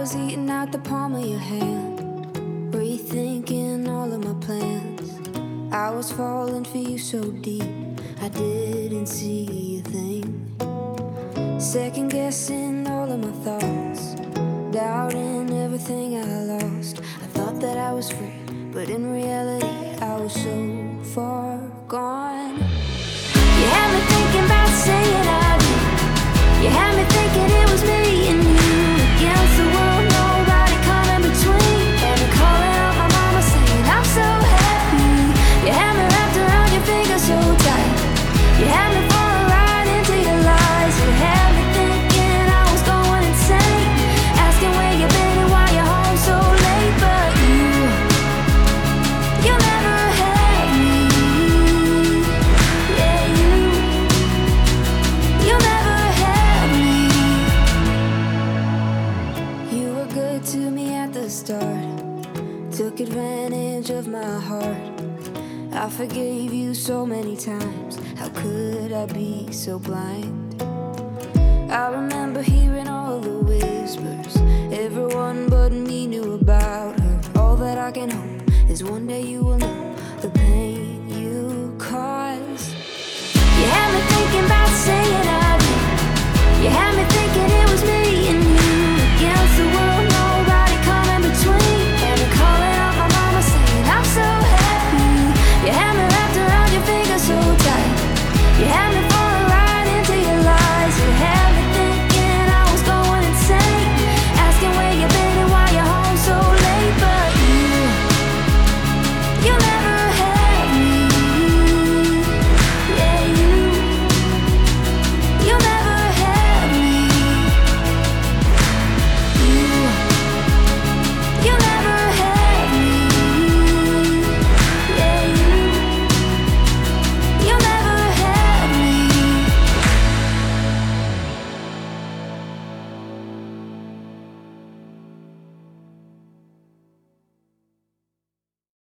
was eating out the palm of your hand, rethinking all of my plans. I was falling for you so deep, I didn't see a thing. Second guessing all of my thoughts, doubting everything I lost. I thought that I was free, but in reality I was so far gone. You had me thinking about saying I do. You had me thinking it was me and you against the world, nobody coming between. Had me calling out my mama saying I'm so happy. You had me wrapped around your finger so tight. You had me falling right into your lies. You had me thinking I was going insane, asking where you been and why you're home so late. But you never had me. Yeah, you never had me. You were good to me at the start, took advantage of my heart. I forgave you so many times, how could I be so blind? I remember hearing all the whispers, everyone but me knew about her. All that I can hope is one day you will know the pain you caused. You had me thinking about saying I do. You had me